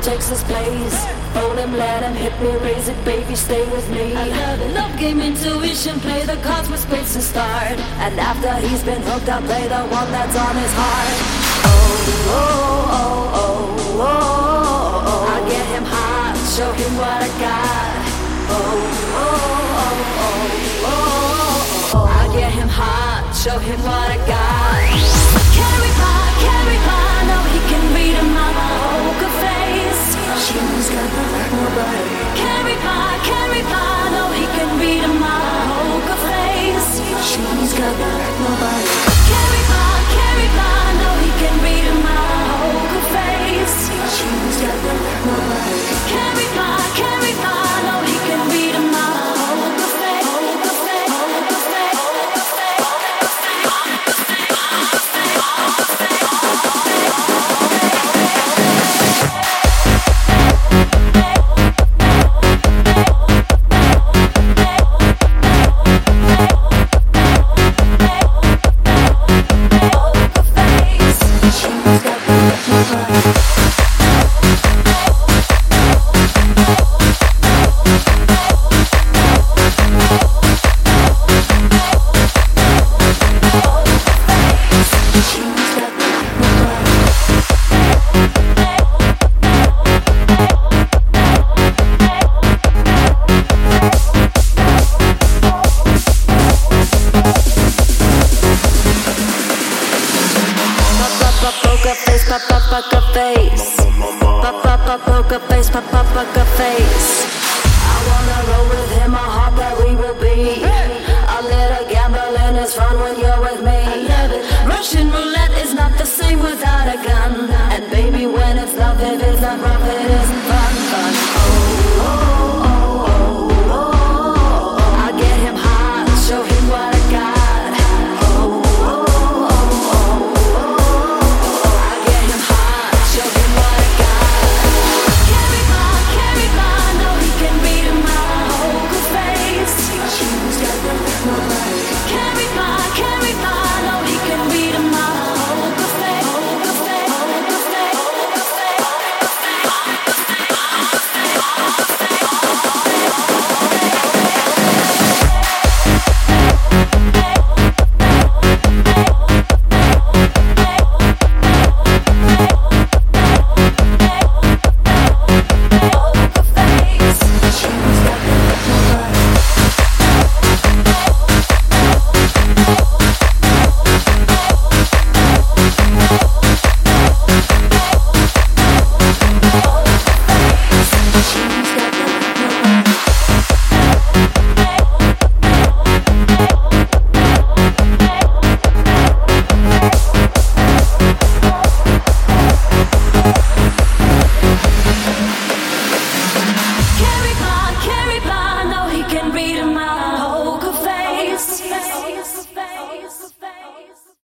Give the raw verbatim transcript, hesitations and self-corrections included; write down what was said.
takes his place. Hold him, let him hit me, raise it, baby, stay with me. I love it. Love game, intuition, play the cards with space to start. And after he's been hooked, I'll play the one that's on his heart. Oh, oh, oh, oh, oh, oh. I get him hot, show him what I got. Oh, oh, oh, oh, oh, oh. I get him hot, show him what I got. Carry on, carry on, know he can read a mama poker face. She's got the like nobody.